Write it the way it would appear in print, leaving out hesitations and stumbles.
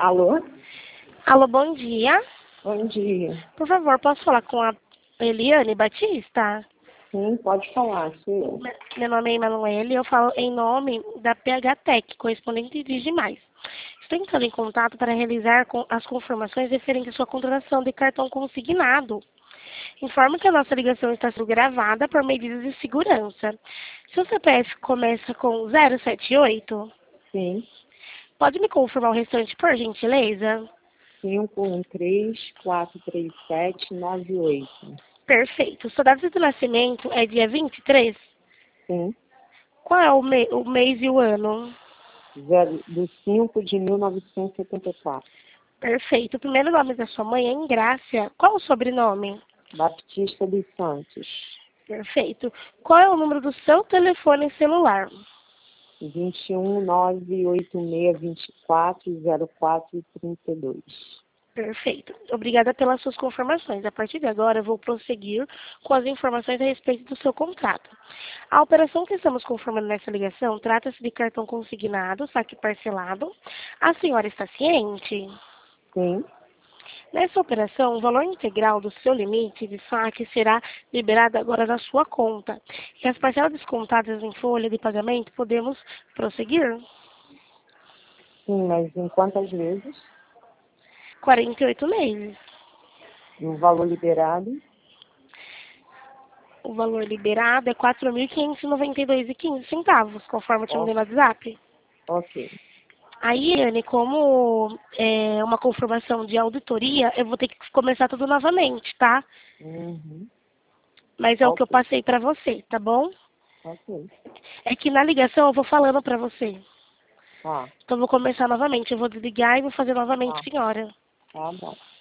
Alô? Alô, bom dia. Bom dia. Por favor, posso falar com a Eliane Batista? Sim, pode falar, sim. Meu nome é Emanuele e eu falo em nome da PH Tech, correspondente de Digimais. Estou entrando em contato para realizar as confirmações referentes à sua contratação de cartão consignado. Informo que a nossa ligação está sendo gravada por medidas de segurança. Seu CPF começa com 078? Sim. Pode me confirmar o restante, por gentileza? 513-437-98. Perfeito. Sua data de nascimento é dia 23? Sim. Qual é o mês e o ano? 5 de 1974. Perfeito. O primeiro nome da sua mãe é Ingrácia. Qual o sobrenome? Baptista dos Santos. Perfeito. Qual é o número do seu telefone celular? 21-986-24-04-32. Perfeito. Obrigada pelas suas confirmações. A partir de agora, eu vou prosseguir com as informações a respeito do seu contrato. A operação que estamos confirmando nessa ligação trata-se de cartão consignado, saque parcelado. A senhora está ciente? Sim. Nessa operação, o valor integral do seu limite de saque será liberado agora na sua conta. E as parcelas descontadas em folha de pagamento, podemos prosseguir? Sim, mas em quantas vezes? 48 meses. E o valor liberado? O valor liberado é R$ 4.592,15, conforme eu te mandei no Ok. WhatsApp. Ok. Aí, Anne, como é uma confirmação de auditoria, eu vou ter que começar tudo novamente, tá? Uhum. Mas é o que eu Ok. passei pra você, tá bom? Ok. É que na ligação eu vou falando pra você. Tá. Então, eu vou começar novamente. Eu vou desligar e vou fazer novamente, Tá. senhora. Tá bom.